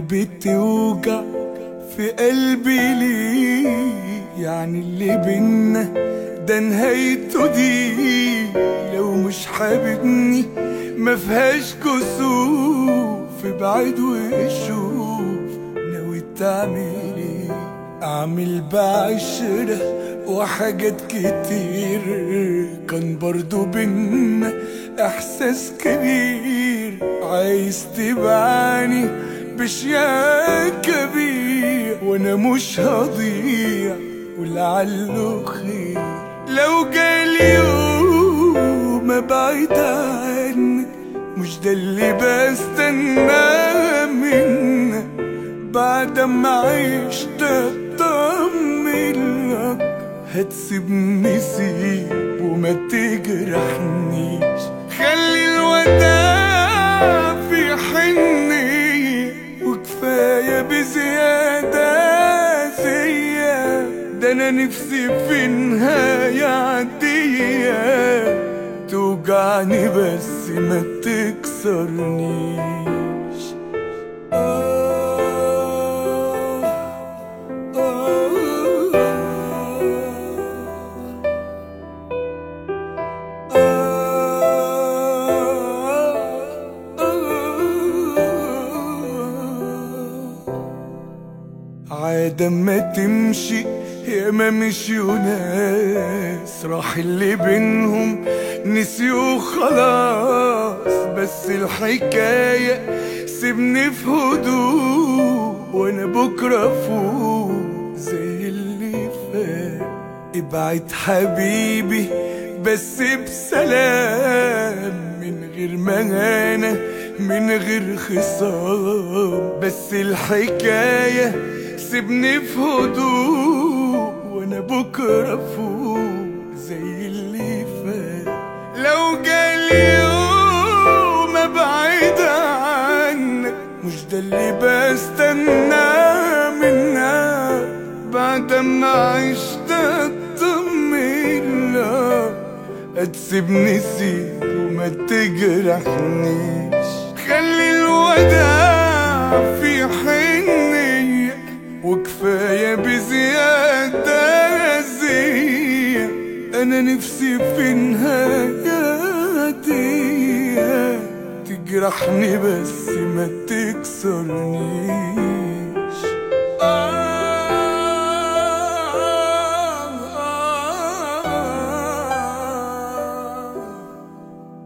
بتوجع في قلبي ليه؟ يعني اللي بينا ده نهايته دي. لو مش حاببني مفيهاش كسوف، ابعد وشوف ناوي تعمل ايه. اعمل بعشرة وحاجات كتير، كان برضو بينا احساس كبير. عايز تبعني بشياء كبير وانا مش هضيع ولعله خير. لو جالي يوم ابعد عنك مش ده اللي بستناه منك. بعد ما عشت اطمن لك هتسيبني سيب وما تجرحنيش. خلي الوداع في حنية وكفاية بزيادة زيا. ده انا نفسي في نهاية عادية توجعني بس ما تكسرنيش. عادة ما تمشي ياما مشيوا ناس، راح اللي بينهم نسيوا خلاص. بس الحكاية سيبني في هدوء وانا بكرة فوق زي اللي فات. ابعد حبيبي بس بسلام، من غير مهانة من غير خصام. بس الحكاية سيبني في هدوء وانا بكرة فوق زي اللي فات. لو جالي يوم ابعد عنك مش ده اللي بستناه منك. بعد ما عشت اطمن لك هتسيبني سيب وما تجرحنيش. خلي الوداع في حنية وكفاية بزيادة زي. أنا نفسي في نهاية دي تجرحني بس ما تكسرنيش.